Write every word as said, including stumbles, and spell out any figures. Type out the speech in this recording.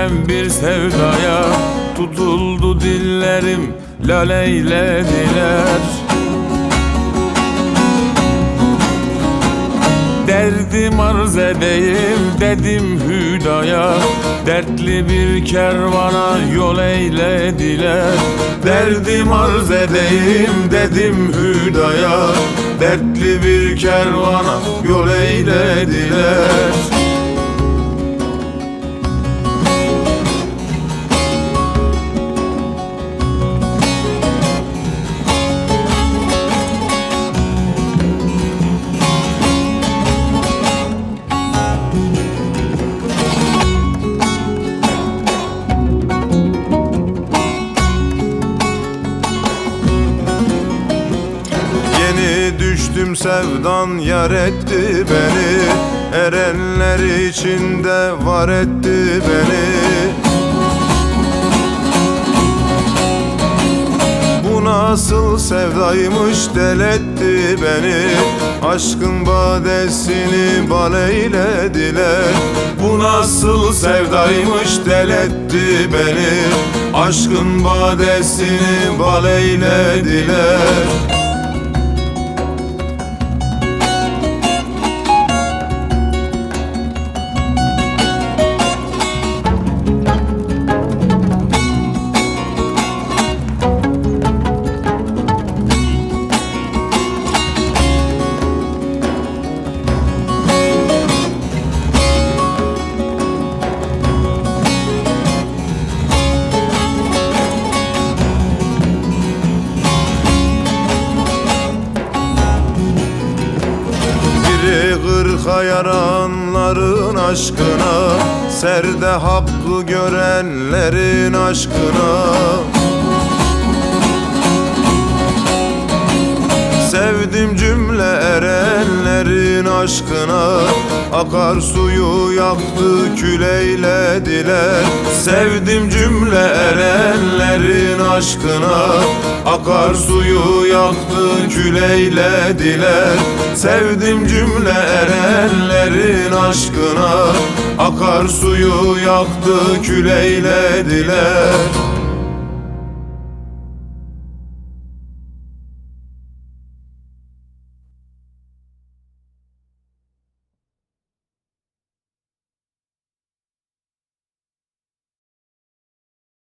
ben bir sevdaya, tutuldu dillerim laleylediler. Derdim arz edeyim dedim hüdaya, dertli bir kervana yol eylediler. Derdim arz edeyim dedim hüdaya, dertli bir kervana yol eylediler. Düştüm sevdan yar etti beni, erenler içinde var etti beni. Bu nasıl sevdaymış del etti beni, aşkın badesini bal eylediler. Bu nasıl sevdaymış del etti beni, aşkın badesini bal eylediler. Kırka yaranların aşkına, serde hakkı görenlerin aşkına. Sevdim cümle erenlerin aşkına, akar suyu yaktı kül eylediler. Sevdim cümle erenlerin aşkına, akar suyu yaktı kül eylediler. Sevdim cümle erenlerin aşkına, akar suyu yaktı kül eylediler.